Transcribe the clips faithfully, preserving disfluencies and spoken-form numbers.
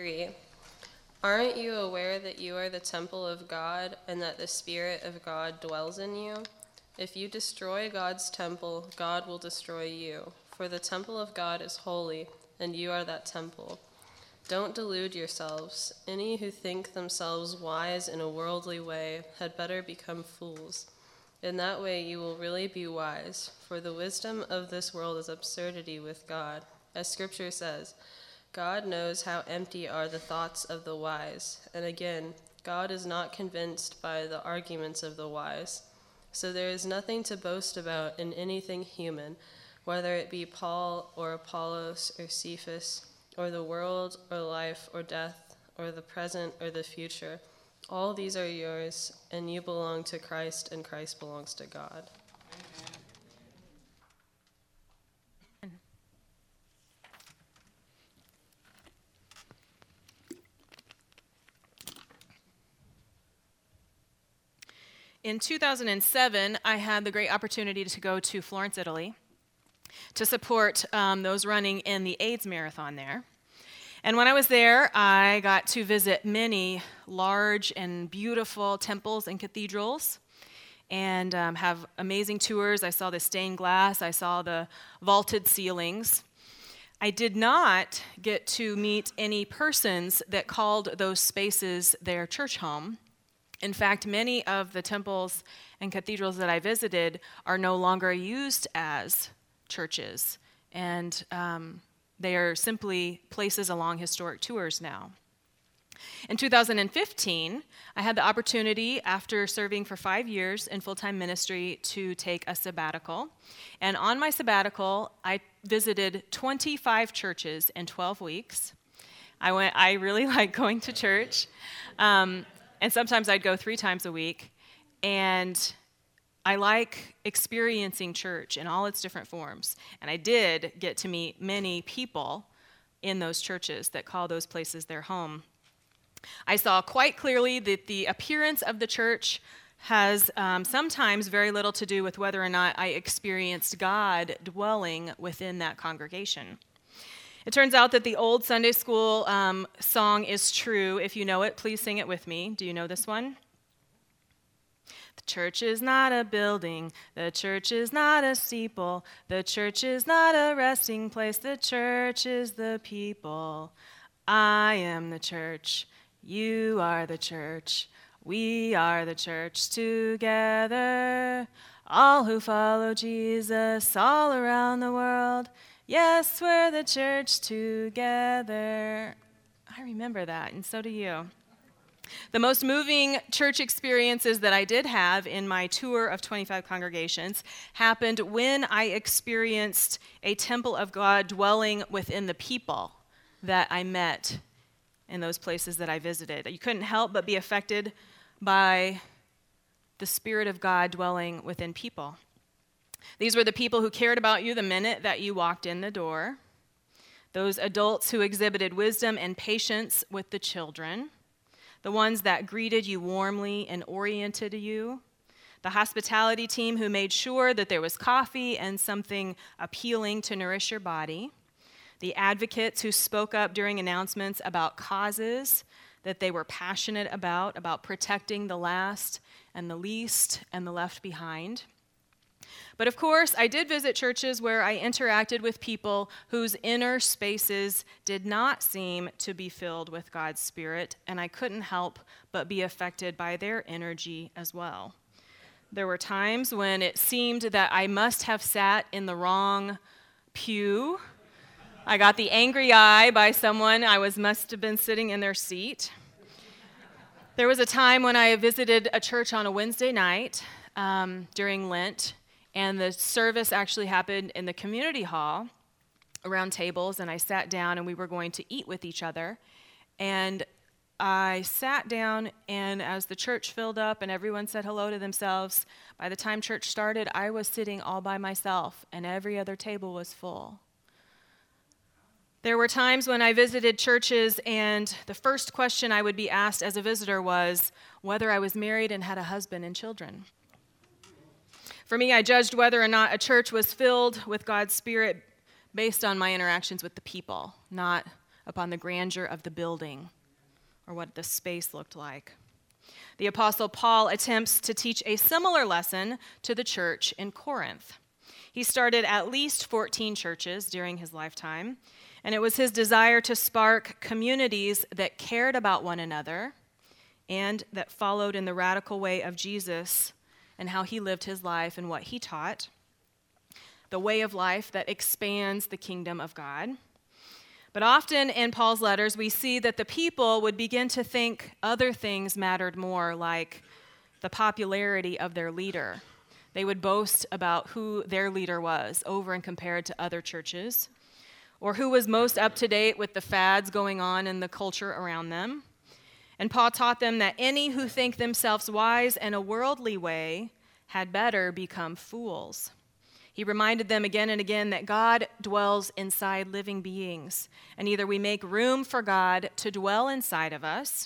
three. Aren't you aware that you are the temple of God and that the Spirit of God dwells in you? If you destroy God's temple, God will destroy you, for the temple of God is holy, and you are that temple. Don't delude yourselves. Any who think themselves wise in a worldly way had better become fools. In that way you will really be wise, for the wisdom of this world is absurdity with God. As Scripture says, God knows how empty are the thoughts of the wise. And again, God is not convinced by the arguments of the wise. So there is nothing to boast about in anything human, whether it be Paul or Apollos or Cephas, or the world or life or death, or the present or the future. All these are yours, and you belong to Christ, and Christ belongs to God. In two thousand seven, I had the great opportunity to go to Florence, Italy, to support um, those running in the AIDS marathon there. And when I was there, I got to visit many large and beautiful temples and cathedrals and um, have amazing tours. I saw the stained glass. I saw the vaulted ceilings. I did not get to meet any persons that called those spaces their church home. In fact, many of the temples and cathedrals that I visited are no longer used as churches, and um, they are simply places along historic tours now. In two thousand fifteen, I had the opportunity, after serving for five years in full-time ministry, to take a sabbatical. And on my sabbatical, I visited twenty-five churches in twelve weeks. I went. I really like going to church. Um, And sometimes I'd go three times a week, and I like experiencing church in all its different forms. And I did get to meet many people in those churches that call those places their home. I saw quite clearly that the appearance of the church has um, sometimes very little to do with whether or not I experienced God dwelling within that congregation. It turns out that the old Sunday school um, song is true. If you know it, please sing it with me. Do you know this one? The church is not a building. The church is not a steeple. The church is not a resting place. The church is the people. I am the church. You are the church. We are the church together. All who follow Jesus all around the world. Yes, we're the church together. I remember that, and so do you. The most moving church experiences that I did have in my tour of twenty-five congregations happened when I experienced a temple of God dwelling within the people that I met in those places that I visited. You couldn't help but be affected by the Spirit of God dwelling within people. These were the people who cared about you the minute that you walked in the door, those adults who exhibited wisdom and patience with the children, the ones that greeted you warmly and oriented you, the hospitality team who made sure that there was coffee and something appealing to nourish your body, the advocates who spoke up during announcements about causes that they were passionate about, about protecting the last and the least and the left behind. But of course, I did visit churches where I interacted with people whose inner spaces did not seem to be filled with God's Spirit, and I couldn't help but be affected by their energy as well. There were times when it seemed that I must have sat in the wrong pew. I got the angry eye by someone. I was must have been sitting in their seat. There was a time when I visited a church on a Wednesday night um, during Lent, and the service actually happened in the community hall around tables, and I sat down and we were going to eat with each other. And I sat down, and as the church filled up and everyone said hello to themselves, by the time church started, I was sitting all by myself, and every other table was full. There were times when I visited churches, and the first question I would be asked as a visitor was whether I was married and had a husband and children. For me, I judged whether or not a church was filled with God's Spirit based on my interactions with the people, not upon the grandeur of the building or what the space looked like. The Apostle Paul attempts to teach a similar lesson to the church in Corinth. He started at least fourteen churches during his lifetime, and it was his desire to spark communities that cared about one another and that followed in the radical way of Jesus and how he lived his life and what he taught, the way of life that expands the kingdom of God. But often in Paul's letters, we see that the people would begin to think other things mattered more, like the popularity of their leader. They would boast about who their leader was over and compared to other churches, or who was most up to date with the fads going on in the culture around them. And Paul taught them that any who think themselves wise in a worldly way had better become fools. He reminded them again and again that God dwells inside living beings, and either we make room for God to dwell inside of us,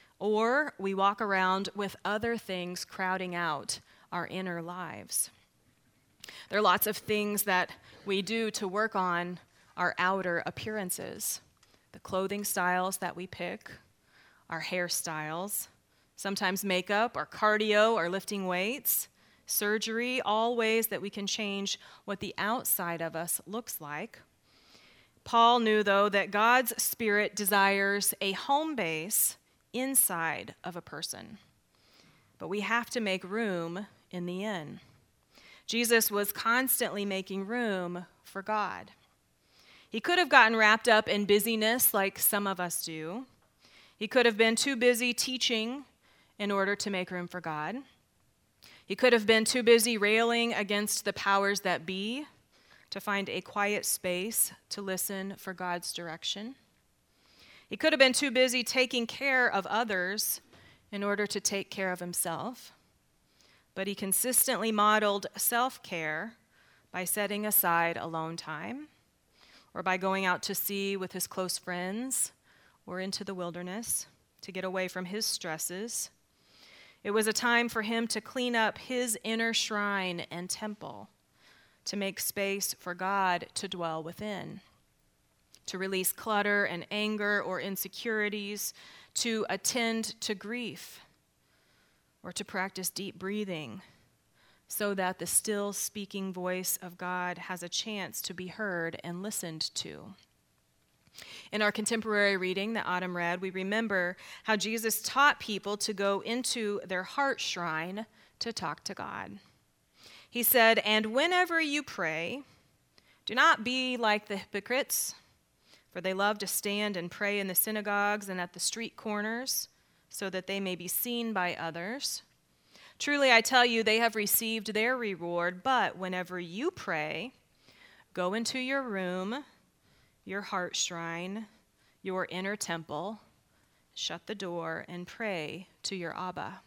or we walk around with other things crowding out our inner lives. There are lots of things that we do to work on our outer appearances, the clothing styles that we pick, our hairstyles, sometimes makeup or cardio or lifting weights, surgery, all ways that we can change what the outside of us looks like. Paul knew, though, that God's Spirit desires a home base inside of a person. But we have to make room in the inn. Jesus was constantly making room for God. He could have gotten wrapped up in busyness like some of us do. He could have been too busy teaching in order to make room for God. He could have been too busy railing against the powers that be to find a quiet space to listen for God's direction. He could have been too busy taking care of others in order to take care of himself. But he consistently modeled self-care by setting aside alone time, or by going out to sea with his close friends, or into the wilderness to get away from his stresses. It was a time for him to clean up his inner shrine and temple, to make space for God to dwell within, to release clutter and anger or insecurities, to attend to grief, or to practice deep breathing so that the still speaking voice of God has a chance to be heard and listened to. In our contemporary reading that Autumn read, we remember how Jesus taught people to go into their heart shrine to talk to God. He said, "And whenever you pray, do not be like the hypocrites, for they love to stand and pray in the synagogues and at the street corners, so that they may be seen by others. Truly, I tell you, they have received their reward. But whenever you pray, go into your room, your heart shrine, your inner temple, shut the door, and pray to your Abba."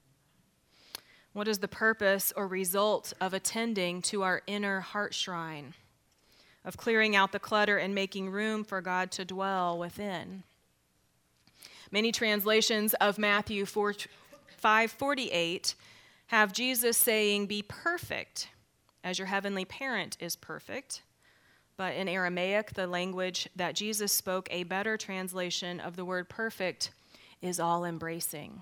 What is the purpose or result of attending to our inner heart shrine, of clearing out the clutter and making room for God to dwell within? Many translations of Matthew five forty-eight have Jesus saying, "Be perfect as your heavenly parent is perfect." But in Aramaic, the language that Jesus spoke, a better translation of the word perfect is all-embracing.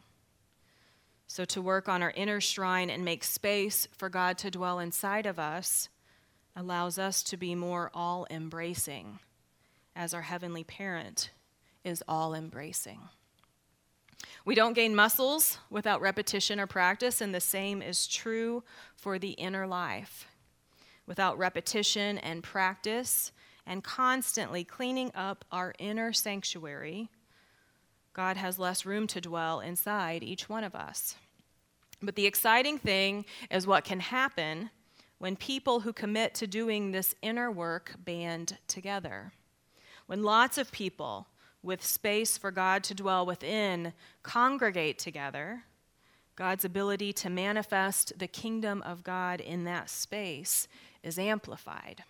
So to work on our inner shrine and make space for God to dwell inside of us allows us to be more all-embracing, as our heavenly parent is all-embracing. We don't gain muscles without repetition or practice, and the same is true for the inner life. Without repetition and practice and constantly cleaning up our inner sanctuary, God has less room to dwell inside each one of us. But the exciting thing is what can happen when people who commit to doing this inner work band together. When lots of people with space for God to dwell within congregate together, God's ability to manifest the kingdom of God in that space is amplified.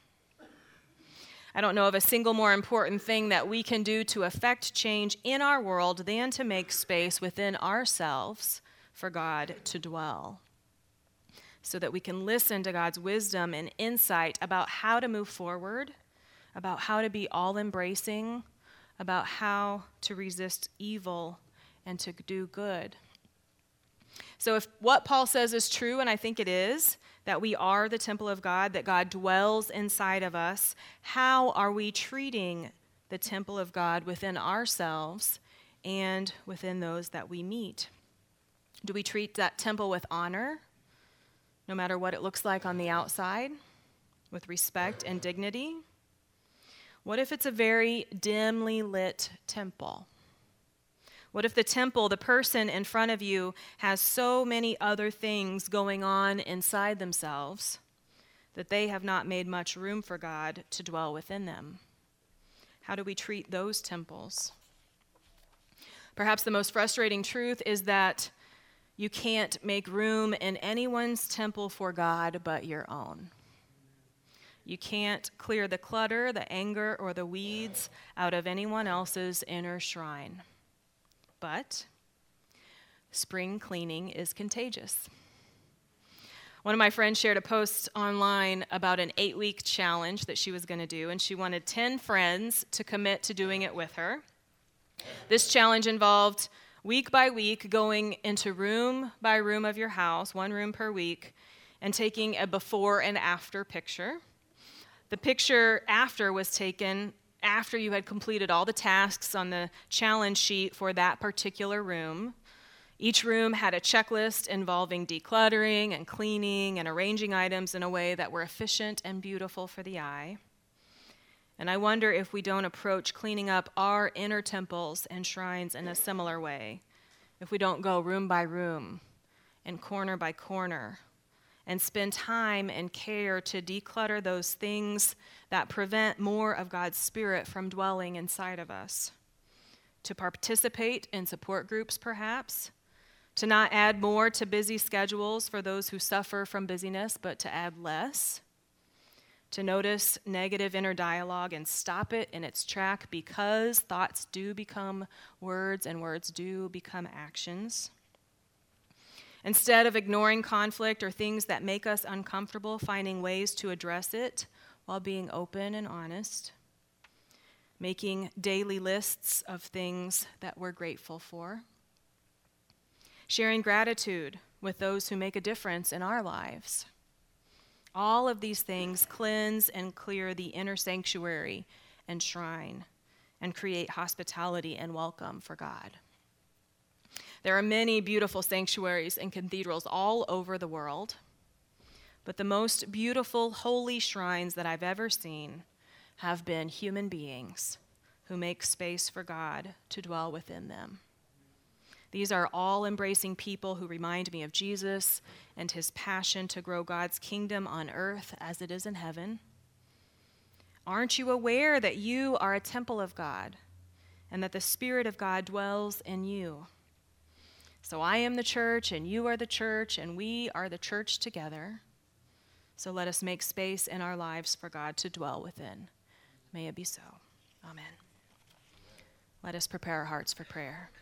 I don't know of a single more important thing that we can do to affect change in our world than to make space within ourselves for God to dwell, so that we can listen to God's wisdom and insight about how to move forward, about how to be all-embracing, about how to resist evil and to do good. So if what Paul says is true, and I think it is, that we are the temple of God, that God dwells inside of us, how are we treating the temple of God within ourselves and within those that we meet? Do we treat that temple with honor, no matter what it looks like on the outside, with respect and dignity? What if it's a very dimly lit temple? What if the temple, the person in front of you, has so many other things going on inside themselves that they have not made much room for God to dwell within them? How do we treat those temples? Perhaps the most frustrating truth is that you can't make room in anyone's temple for God but your own. You can't clear the clutter, the anger, or the weeds out of anyone else's inner shrine. But spring cleaning is contagious. One of my friends shared a post online about an eight-week challenge that she was going to do, and she wanted ten friends to commit to doing it with her. This challenge involved week by week going into room by room of your house, one room per week, and taking a before and after picture. The picture after was taken after you had completed all the tasks on the challenge sheet for that particular room. Each room had a checklist involving decluttering and cleaning and arranging items in a way that were efficient and beautiful for the eye. And I wonder if we don't approach cleaning up our inner temples and shrines in a similar way, if we don't go room by room and corner by corner and spend time and care to declutter those things that prevent more of God's Spirit from dwelling inside of us. To participate in support groups, perhaps. To not add more to busy schedules for those who suffer from busyness, but to add less. To notice negative inner dialogue and stop it in its track, because thoughts do become words and words do become actions. Instead of ignoring conflict or things that make us uncomfortable, finding ways to address it while being open and honest. Making daily lists of things that we're grateful for. Sharing gratitude with those who make a difference in our lives. All of these things cleanse and clear the inner sanctuary and shrine and create hospitality and welcome for God. There are many beautiful sanctuaries and cathedrals all over the world, but the most beautiful holy shrines that I've ever seen have been human beings who make space for God to dwell within them. These are all-embracing people who remind me of Jesus and his passion to grow God's kingdom on earth as it is in heaven. Aren't you aware that you are a temple of God and that the Spirit of God dwells in you? So I am the church, and you are the church, and we are the church together. So let us make space in our lives for God to dwell within. May it be so. Amen. Let us prepare our hearts for prayer.